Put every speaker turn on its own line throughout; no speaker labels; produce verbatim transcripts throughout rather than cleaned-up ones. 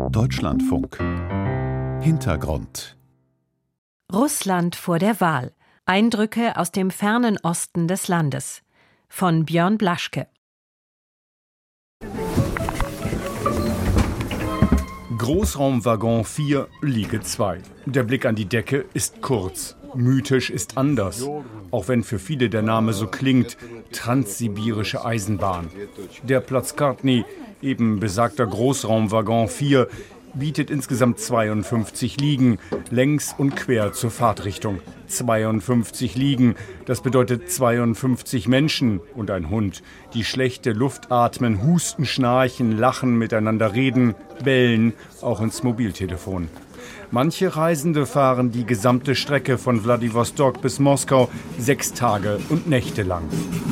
Deutschlandfunk. Hintergrund.
Russland vor der Wahl. Eindrücke aus dem fernen Osten des Landes. Von Björn Blaschke.
Großraumwaggon vier, Liege zwei. Der Blick an die Decke ist kurz. Mythisch ist anders. Auch wenn für viele der Name so klingt. Transsibirische Eisenbahn. Der Platzkartny, eben besagter Großraumwaggon vier, bietet insgesamt zweiundfünfzig Liegen, längs und quer zur Fahrtrichtung. zweiundfünfzig Liegen, das bedeutet zweiundfünfzig Menschen und ein Hund, die schlechte Luft atmen, husten, schnarchen, lachen, miteinander reden, bellen, auch ins Mobiltelefon. Manche Reisende fahren die gesamte Strecke von Wladiwostok bis Moskau sechs Tage und Nächte lang.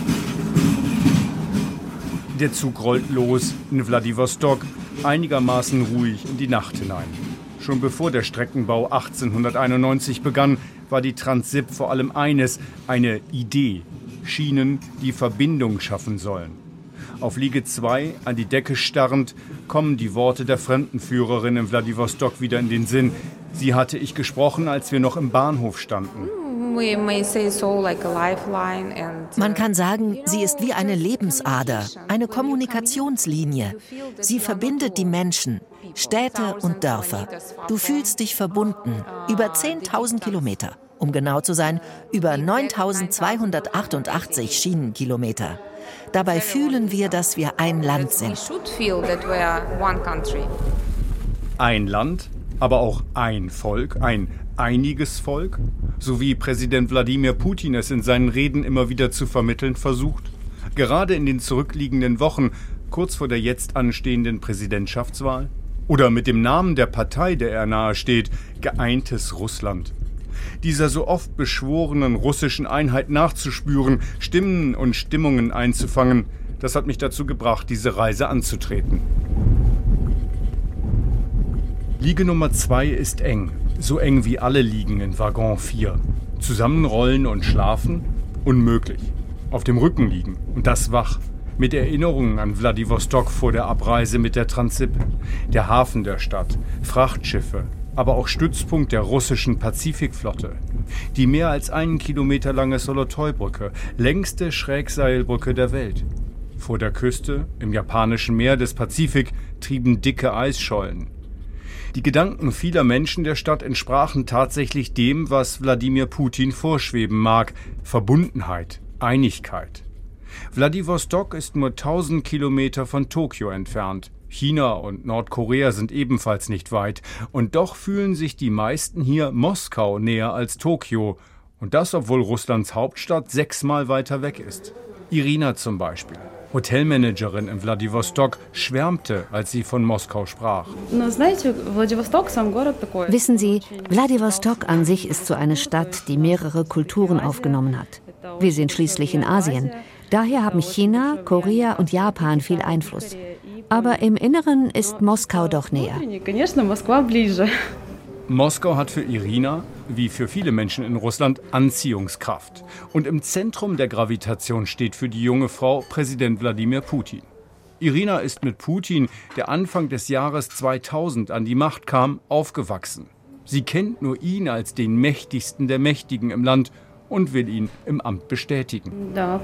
Der Zug rollt los in Wladiwostok, einigermaßen ruhig in die Nacht hinein. Schon bevor der Streckenbau achtzehnhunderteinundneunzig begann, war die Transsib vor allem eines, eine Idee. Schienen, die Verbindung schaffen sollen. Auf Liege zwei, an die Decke starrend, kommen die Worte der Fremdenführerin in Wladiwostok wieder in den Sinn. Sie hatte ich gesprochen, als wir noch im Bahnhof standen.
Man kann sagen, sie ist wie eine Lebensader, eine Kommunikationslinie. Sie verbindet die Menschen, Städte und Dörfer. Du fühlst dich verbunden, über zehntausend Kilometer. Um genau zu sein, über neuntausendzweihundertachtundachtzig Schienenkilometer. Dabei fühlen wir, dass wir ein Land sind.
Ein Land, aber auch ein Volk, ein einiges Volk, so wie Präsident Wladimir Putin es in seinen Reden immer wieder zu vermitteln versucht. Gerade in den zurückliegenden Wochen, kurz vor der jetzt anstehenden Präsidentschaftswahl. Oder mit dem Namen der Partei, der er nahesteht, Geeintes Russland. Dieser so oft beschworenen russischen Einheit nachzuspüren, Stimmen und Stimmungen einzufangen, das hat mich dazu gebracht, diese Reise anzutreten. Liege Nummer zwei ist eng, so eng wie alle Liegen in Waggon vier. Zusammenrollen und schlafen? Unmöglich. Auf dem Rücken liegen, und das wach, mit Erinnerungen an Wladiwostok vor der Abreise mit der Transsib. Der Hafen der Stadt, Frachtschiffe, aber auch Stützpunkt der russischen Pazifikflotte. Die mehr als einen Kilometer lange Solotoy-Brücke, längste Schrägseilbrücke der Welt. Vor der Küste, im japanischen Meer des Pazifik, trieben dicke Eisschollen. Die Gedanken vieler Menschen der Stadt entsprachen tatsächlich dem, was Wladimir Putin vorschweben mag: Verbundenheit, Einigkeit. Wladiwostok ist nur tausend Kilometer von Tokio entfernt. China und Nordkorea sind ebenfalls nicht weit. Und doch fühlen sich die meisten hier Moskau näher als Tokio. Und das, obwohl Russlands Hauptstadt sechsmal weiter weg ist. Irina zum Beispiel, Hotelmanagerin in Wladiwostok, schwärmte, als sie von Moskau sprach.
Wissen Sie, Wladiwostok an sich ist so eine Stadt, die mehrere Kulturen aufgenommen hat. Wir sind schließlich in Asien. Daher haben China, Korea und Japan viel Einfluss. Aber im Inneren ist Moskau doch näher.
Moskau hat für Irina, wie für viele Menschen in Russland, Anziehungskraft. Und im Zentrum der Gravitation steht für die junge Frau Präsident Wladimir Putin. Irina ist mit Putin, der Anfang des Jahres zweitausend an die Macht kam, aufgewachsen. Sie kennt nur ihn als den mächtigsten der Mächtigen im Land und will ihn im Amt bestätigen.
Ja,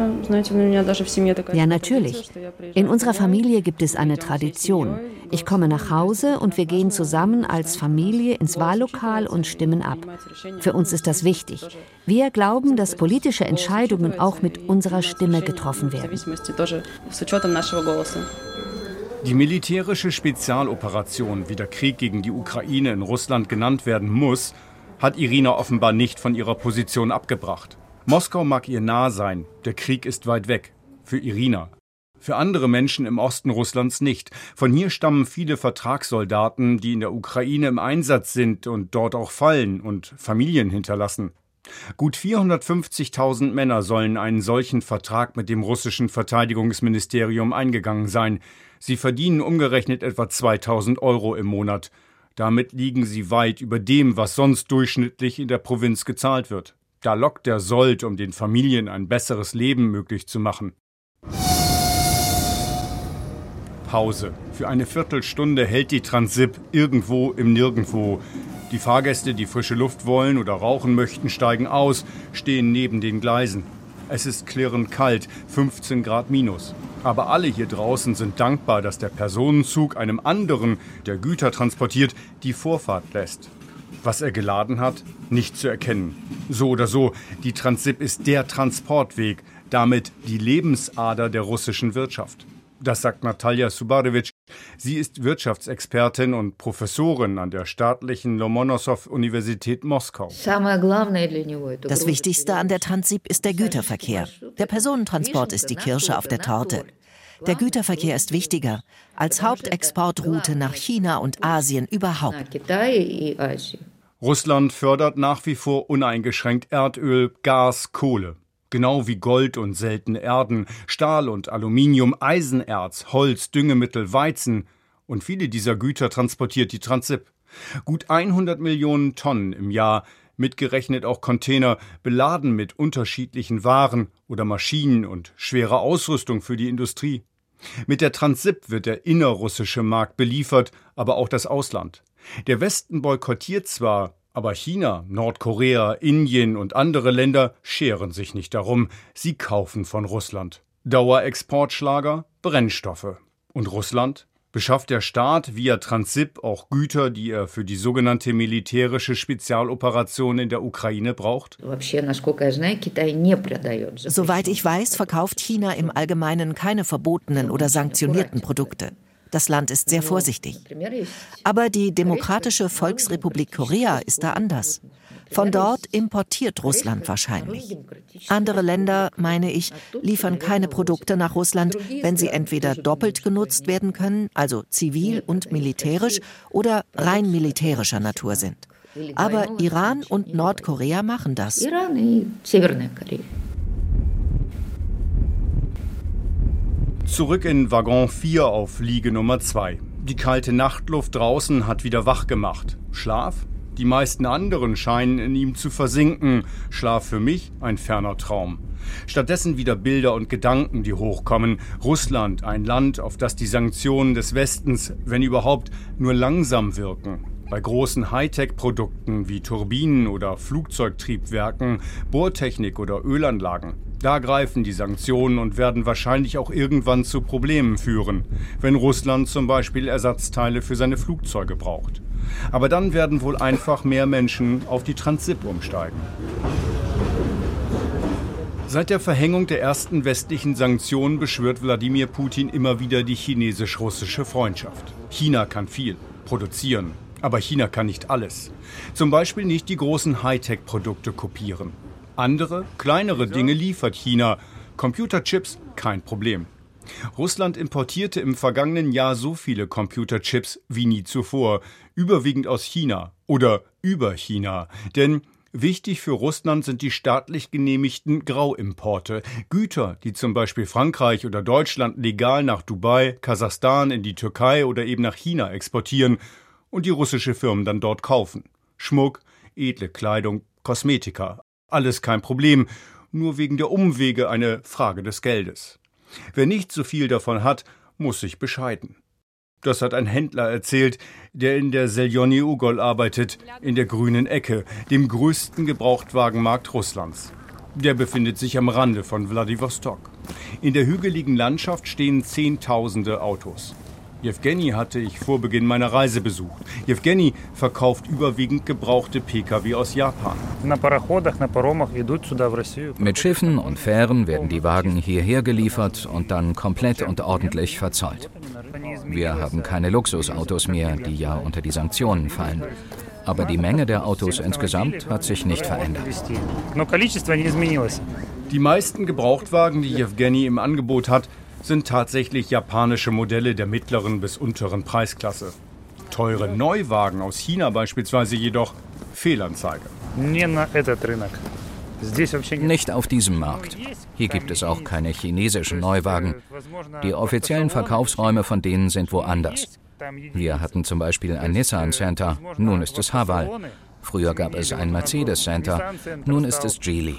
natürlich. In unserer Familie gibt es eine Tradition. Ich komme nach Hause und wir gehen zusammen als Familie ins Wahllokal und stimmen ab. Für uns ist das wichtig. Wir glauben, dass politische Entscheidungen auch mit unserer Stimme getroffen werden.
Die militärische Spezialoperation, wie der Krieg gegen die Ukraine in Russland genannt werden muss, hat Irina offenbar nicht von ihrer Position abgebracht. Moskau mag ihr nah sein, der Krieg ist weit weg. Für Irina. Für andere Menschen im Osten Russlands nicht. Von hier stammen viele Vertragssoldaten, die in der Ukraine im Einsatz sind und dort auch fallen und Familien hinterlassen. Gut vierhundertfünfzigtausend Männer sollen einen solchen Vertrag mit dem russischen Verteidigungsministerium eingegangen sein. Sie verdienen umgerechnet etwa zweitausend Euro im Monat. Damit liegen sie weit über dem, was sonst durchschnittlich in der Provinz gezahlt wird. Da lockt der Sold, um den Familien ein besseres Leben möglich zu machen. Pause. Für eine Viertelstunde hält die Transip irgendwo im Nirgendwo. Die Fahrgäste, die frische Luft wollen oder rauchen möchten, steigen aus, stehen neben den Gleisen. Es ist klirrend kalt, fünfzehn Grad minus. Aber alle hier draußen sind dankbar, dass der Personenzug einem anderen, der Güter transportiert, die Vorfahrt lässt. Was er geladen hat, nicht zu erkennen. So oder so, die Transip ist der Transportweg, damit die Lebensader der russischen Wirtschaft. Das sagt Natalja Subarevic. Sie ist Wirtschaftsexpertin und Professorin an der staatlichen Lomonossow-Universität Moskau.
Das Wichtigste an der Transip ist der Güterverkehr. Der Personentransport ist die Kirsche auf der Torte. Der Güterverkehr ist wichtiger als Hauptexportroute nach China und Asien überhaupt.
Russland fördert nach wie vor uneingeschränkt Erdöl, Gas, Kohle. Genau wie Gold und seltene Erden, Stahl und Aluminium, Eisenerz, Holz, Düngemittel, Weizen. Und viele dieser Güter transportiert die Transip. Gut hundert Millionen Tonnen im Jahr, mitgerechnet auch Container, beladen mit unterschiedlichen Waren oder Maschinen und schwerer Ausrüstung für die Industrie. Mit der Transip wird der innerrussische Markt beliefert, aber auch das Ausland. Der Westen boykottiert zwar, aber China, Nordkorea, Indien und andere Länder scheren sich nicht darum. Sie kaufen von Russland. Dauerexportschlager, Brennstoffe. Und Russland? Beschafft der Staat via Transip auch Güter, die er für die sogenannte militärische Spezialoperation in der Ukraine braucht?
Soweit ich weiß, verkauft China im Allgemeinen keine verbotenen oder sanktionierten Produkte. Das Land ist sehr vorsichtig. Aber die Demokratische Volksrepublik Korea ist da anders. Von dort importiert Russland wahrscheinlich. Andere Länder, meine ich, liefern keine Produkte nach Russland, wenn sie entweder doppelt genutzt werden können, also zivil und militärisch, oder rein militärischer Natur sind. Aber Iran und Nordkorea machen das.
Zurück in Waggon vier auf Liege Nummer zwei. Die kalte Nachtluft draußen hat wieder wach gemacht. Schlaf? Die meisten anderen scheinen in ihm zu versinken. Schlaf für mich ein ferner Traum. Stattdessen wieder Bilder und Gedanken, die hochkommen. Russland, ein Land, auf das die Sanktionen des Westens, wenn überhaupt, nur langsam wirken. Bei großen Hightech-Produkten wie Turbinen oder Flugzeugtriebwerken, Bohrtechnik oder Ölanlagen. Da greifen die Sanktionen und werden wahrscheinlich auch irgendwann zu Problemen führen, wenn Russland zum Beispiel Ersatzteile für seine Flugzeuge braucht. Aber dann werden wohl einfach mehr Menschen auf die Transip umsteigen. Seit der Verhängung der ersten westlichen Sanktionen beschwört Wladimir Putin immer wieder die chinesisch-russische Freundschaft. China kann viel, produzieren, aber China kann nicht alles. Zum Beispiel nicht die großen Hightech-Produkte kopieren. Andere, kleinere Dinge liefert China. Computerchips, kein Problem. Russland importierte im vergangenen Jahr so viele Computerchips wie nie zuvor, überwiegend aus China oder über China. Denn wichtig für Russland sind die staatlich genehmigten Grauimporte. Güter, die zum Beispiel Frankreich oder Deutschland legal nach Dubai, Kasachstan, in die Türkei oder eben nach China exportieren und die russische Firmen dann dort kaufen. Schmuck, edle Kleidung, Kosmetika. Alles kein Problem, nur wegen der Umwege eine Frage des Geldes. Wer nicht so viel davon hat, muss sich bescheiden. Das hat ein Händler erzählt, der in der Seljony Ugol arbeitet, in der grünen Ecke, dem größten Gebrauchtwagenmarkt Russlands. Der befindet sich am Rande von Wladiwostok. In der hügeligen Landschaft stehen Zehntausende Autos. Jewgeni hatte ich vor Beginn meiner Reise besucht. Jewgeni verkauft überwiegend gebrauchte Pkw aus Japan.
Mit Schiffen und Fähren werden die Wagen hierher geliefert und dann komplett und ordentlich verzollt. Wir haben keine Luxusautos mehr, die ja unter die Sanktionen fallen. Aber die Menge der Autos insgesamt hat sich nicht verändert.
Die meisten Gebrauchtwagen, die Jewgeni im Angebot hat, sind tatsächlich japanische Modelle der mittleren bis unteren Preisklasse. Teure Neuwagen aus China beispielsweise jedoch Fehlanzeige.
Nicht auf diesem Markt. Hier gibt es auch keine chinesischen Neuwagen. Die offiziellen Verkaufsräume von denen sind woanders. Wir hatten zum Beispiel ein Nissan Center, nun ist es Haval. Früher gab es ein Mercedes Center, nun ist es Geely.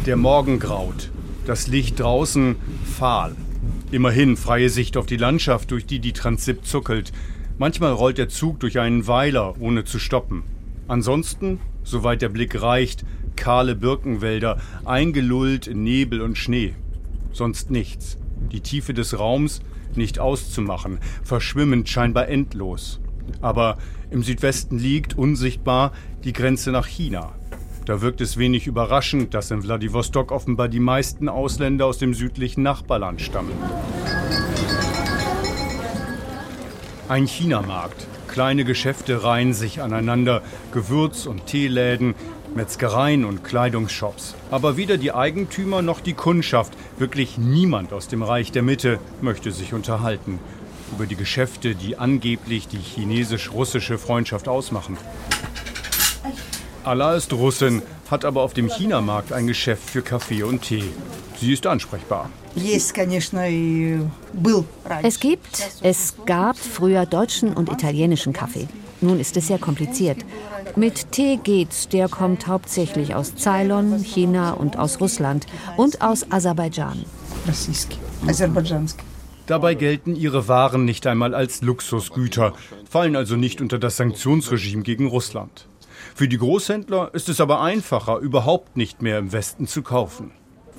Der Morgen graut, das Licht draußen fahl. Immerhin freie Sicht auf die Landschaft, durch die die Transsib zuckelt. Manchmal rollt der Zug durch einen Weiler, ohne zu stoppen. Ansonsten, soweit der Blick reicht, kahle Birkenwälder, eingelullt in Nebel und Schnee. Sonst nichts. Die Tiefe des Raums nicht auszumachen, verschwimmend scheinbar endlos. Aber im Südwesten liegt, unsichtbar, die Grenze nach China. Da wirkt es wenig überraschend, dass in Wladiwostok offenbar die meisten Ausländer aus dem südlichen Nachbarland stammen. Ein Chinamarkt. Kleine Geschäfte reihen sich aneinander, Gewürz- und Teeläden, Metzgereien und Kleidungsshops. Aber weder die Eigentümer noch die Kundschaft, wirklich niemand aus dem Reich der Mitte, möchte sich unterhalten über die Geschäfte, die angeblich die chinesisch-russische Freundschaft ausmachen. Alla ist Russin, hat aber auf dem Chinamarkt ein Geschäft für Kaffee und Tee. Sie ist ansprechbar.
Es gibt, es gab früher deutschen und italienischen Kaffee. Nun ist es sehr kompliziert. Mit Tee geht's, der kommt hauptsächlich aus Ceylon, China und aus Russland und aus Aserbaidschan.
Dabei gelten ihre Waren nicht einmal als Luxusgüter, fallen also nicht unter das Sanktionsregime gegen Russland. Für die Großhändler ist es aber einfacher, überhaupt nicht mehr im Westen zu kaufen.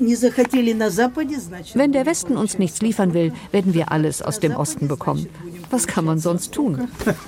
Wenn der Westen uns nichts liefern will, werden wir alles aus dem Osten bekommen. Was kann man sonst tun?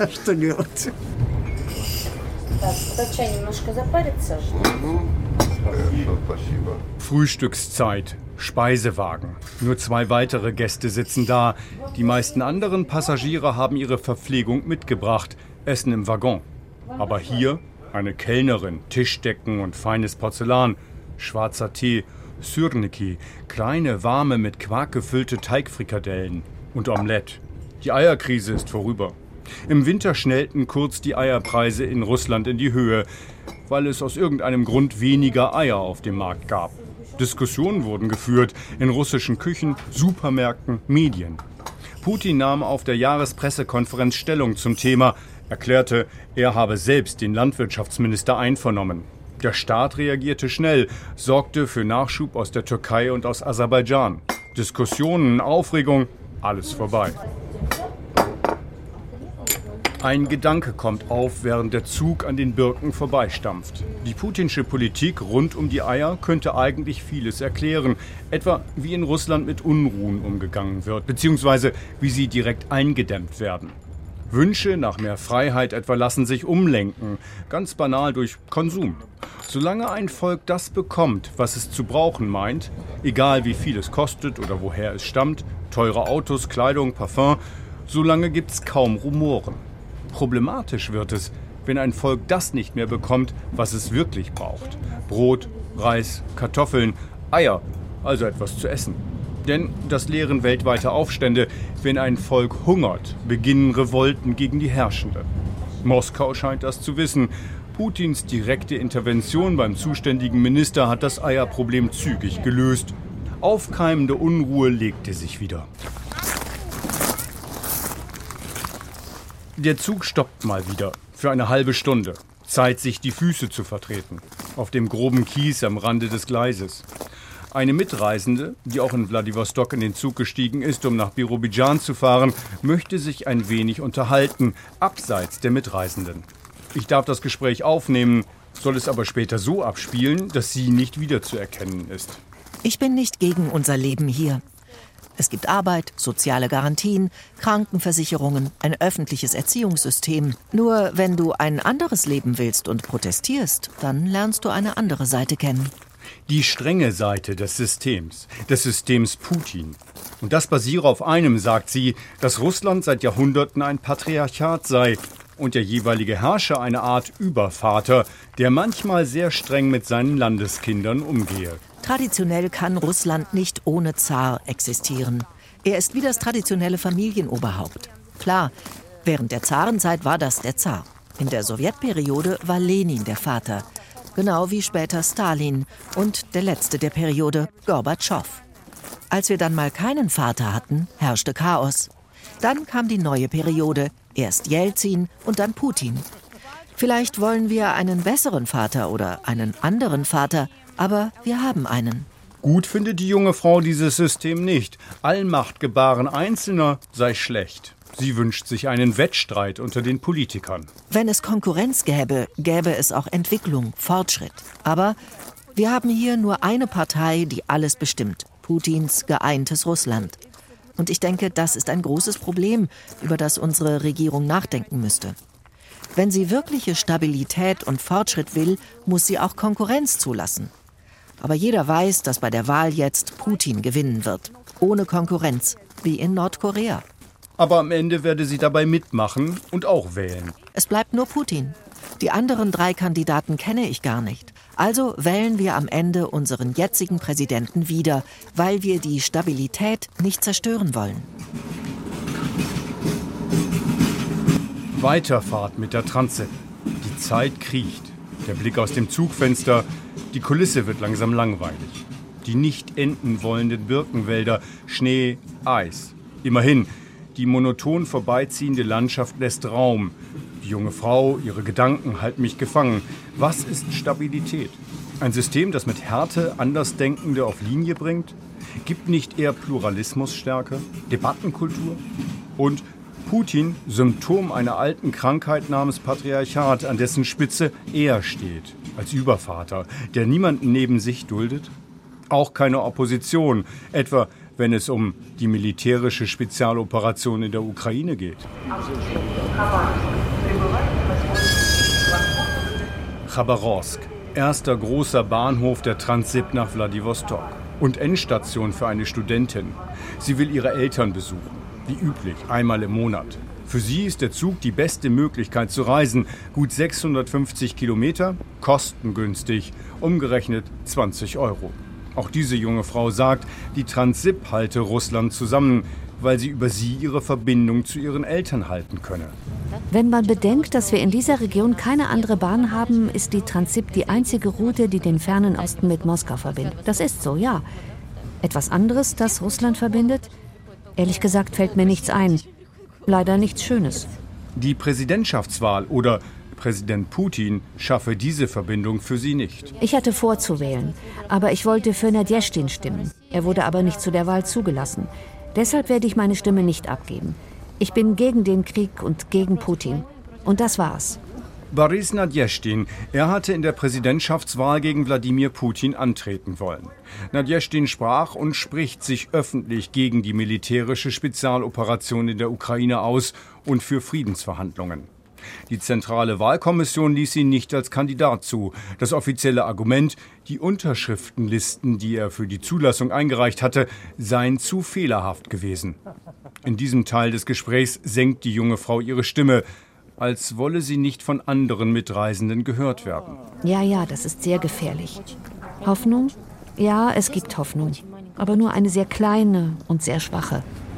Frühstückszeit, Speisewagen. Nur zwei weitere Gäste sitzen da. Die meisten anderen Passagiere haben ihre Verpflegung mitgebracht, essen im Waggon. Aber hier eine Kellnerin, Tischdecken und feines Porzellan, schwarzer Tee, Syrniki, kleine, warme, mit Quark gefüllte Teigfrikadellen und Omelette. Die Eierkrise ist vorüber. Im Winter schnellten kurz die Eierpreise in Russland in die Höhe, weil es aus irgendeinem Grund weniger Eier auf dem Markt gab. Diskussionen wurden geführt in russischen Küchen, Supermärkten, Medien. Putin nahm auf der Jahrespressekonferenz Stellung zum Thema, erklärte, er habe selbst den Landwirtschaftsminister einvernommen. Der Staat reagierte schnell, sorgte für Nachschub aus der Türkei und aus Aserbaidschan. Diskussionen, Aufregung, alles vorbei. Ein Gedanke kommt auf, während der Zug an den Birken vorbeistampft. Die putinsche Politik rund um die Eier könnte eigentlich vieles erklären. Etwa wie in Russland mit Unruhen umgegangen wird, beziehungsweise wie sie direkt eingedämmt werden. Wünsche nach mehr Freiheit etwa lassen sich umlenken, ganz banal durch Konsum. Solange ein Volk das bekommt, was es zu brauchen meint, egal wie viel es kostet oder woher es stammt, teure Autos, Kleidung, Parfum, solange gibt's kaum Rumoren. Problematisch wird es, wenn ein Volk das nicht mehr bekommt, was es wirklich braucht. Brot, Reis, Kartoffeln, Eier, also etwas zu essen. Denn das lehren weltweite Aufstände. Wenn ein Volk hungert, beginnen Revolten gegen die Herrschenden. Moskau scheint das zu wissen. Putins direkte Intervention beim zuständigen Minister hat das Eierproblem zügig gelöst. Aufkeimende Unruhe legte sich wieder. Der Zug stoppt mal wieder. Für eine halbe Stunde. Zeit, sich die Füße zu vertreten. Auf dem groben Kies am Rande des Gleises. Eine Mitreisende, die auch in Wladiwostok in den Zug gestiegen ist, um nach Birobidschan zu fahren, möchte sich ein wenig unterhalten, abseits der Mitreisenden. Ich darf das Gespräch aufnehmen, soll es aber später so abspielen, dass sie nicht wiederzuerkennen ist.
Ich bin nicht gegen unser Leben hier. Es gibt Arbeit, soziale Garantien, Krankenversicherungen, ein öffentliches Erziehungssystem. Nur wenn du ein anderes Leben willst und protestierst, dann lernst du eine andere Seite kennen.
Die strenge Seite des Systems, des Systems Putin. Und das basiere auf einem, sagt sie, dass Russland seit Jahrhunderten ein Patriarchat sei und der jeweilige Herrscher eine Art Übervater, der manchmal sehr streng mit seinen Landeskindern umgehe.
Traditionell kann Russland nicht ohne Zar existieren. Er ist wie das traditionelle Familienoberhaupt. Klar, während der Zarenzeit war das der Zar. In der Sowjetperiode war Lenin der Vater. Genau wie später Stalin und der letzte der Periode, Gorbatschow. Als wir dann mal keinen Vater hatten, herrschte Chaos. Dann kam die neue Periode, erst Jelzin und dann Putin. Vielleicht wollen wir einen besseren Vater oder einen anderen Vater, Aber wir haben einen.
Gut findet die junge Frau dieses System nicht. Allmachtgebaren Einzelner sei schlecht. Sie wünscht sich einen Wettstreit unter den Politikern.
Wenn es Konkurrenz gäbe, gäbe es auch Entwicklung, Fortschritt. Aber wir haben hier nur eine Partei, die alles bestimmt. Putins geeintes Russland. Und ich denke, das ist ein großes Problem, über das unsere Regierung nachdenken müsste. Wenn sie wirkliche Stabilität und Fortschritt will, muss sie auch Konkurrenz zulassen. Aber jeder weiß, dass bei der Wahl jetzt Putin gewinnen wird. Ohne Konkurrenz, wie in Nordkorea.
Aber am Ende werde sie dabei mitmachen und auch wählen.
Es bleibt nur Putin. Die anderen drei Kandidaten kenne ich gar nicht. Also wählen wir am Ende unseren jetzigen Präsidenten wieder, weil wir die Stabilität nicht zerstören wollen.
Weiterfahrt mit der Transit. Die Zeit kriecht. Der Blick aus dem Zugfenster. Die Kulisse wird langsam langweilig. Die nicht enden wollenden Birkenwälder, Schnee, Eis. Immerhin, die monoton vorbeiziehende Landschaft lässt Raum. Die junge Frau, ihre Gedanken halten mich gefangen. Was ist Stabilität? Ein System, das mit Härte Andersdenkende auf Linie bringt? Gibt nicht eher Pluralismus Stärke? Debattenkultur? Und Putin, Symptom einer alten Krankheit namens Patriarchat, an dessen Spitze er steht, als Übervater, der niemanden neben sich duldet? Auch keine Opposition, etwa wenn es um die militärische Spezialoperation in der Ukraine geht. Chabarowsk, erster großer Bahnhof der Transsib nach Wladiwostok und Endstation für eine Studentin. Sie will ihre Eltern besuchen, wie üblich, einmal im Monat. Für sie ist der Zug die beste Möglichkeit zu reisen. Gut sechshundertfünfzig Kilometer, kostengünstig, umgerechnet zwanzig Euro. Auch diese junge Frau sagt, die Transsib halte Russland zusammen, weil sie über sie ihre Verbindung zu ihren Eltern halten könne.
Wenn man bedenkt, dass wir in dieser Region keine andere Bahn haben, ist die Transsib die einzige Route, die den fernen Osten mit Moskau verbindet. Das ist so, ja. Etwas anderes, das Russland verbindet? Ehrlich gesagt fällt mir nichts ein. Leider nichts Schönes.
Die Präsidentschaftswahl oder Präsident Putin schaffe diese Verbindung für sie nicht.
Ich hatte vor zu wählen, aber ich wollte für Nadjeschtin stimmen. Er wurde aber nicht zu der Wahl zugelassen. Deshalb werde ich meine Stimme nicht abgeben. Ich bin gegen den Krieg und gegen Putin. Und das war's.
Boris Nadjeschtin, er hatte in der Präsidentschaftswahl gegen Wladimir Putin antreten wollen. Nadjeschtin sprach und spricht sich öffentlich gegen die militärische Spezialoperation in der Ukraine aus und für Friedensverhandlungen. Die zentrale Wahlkommission ließ ihn nicht als Kandidat zu. Das offizielle Argument, die Unterschriftenlisten, die er für die Zulassung eingereicht hatte, seien zu fehlerhaft gewesen. In diesem Teil des Gesprächs senkt die junge Frau ihre Stimme, als wolle sie nicht von anderen Mitreisenden gehört werden.
Ja, ja, das ist sehr gefährlich. Hoffnung? Ja, es gibt Hoffnung. Aber nur eine sehr kleine und sehr schwache.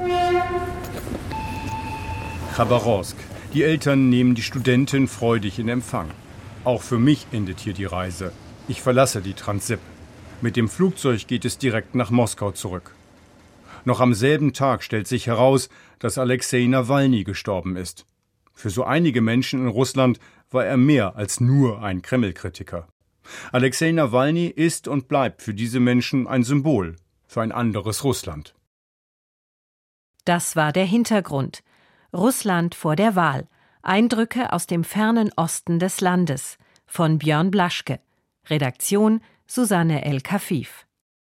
Chabarowsk. Die Eltern nehmen die Studentin freudig in Empfang. Auch für mich endet hier die Reise. Ich verlasse die Transsib. Mit dem Flugzeug geht es direkt nach Moskau zurück. Noch am selben Tag stellt sich heraus, dass Alexei Nawalny gestorben ist. Für so einige Menschen in Russland war er mehr als nur ein Kreml-Kritiker. Alexei Nawalny ist und bleibt für diese Menschen ein Symbol für ein anderes Russland.
Das war der Hintergrund. Russland vor der Wahl. Eindrücke aus dem fernen Osten des Landes von Björn Blaschke. Redaktion Susanne El-Kafif.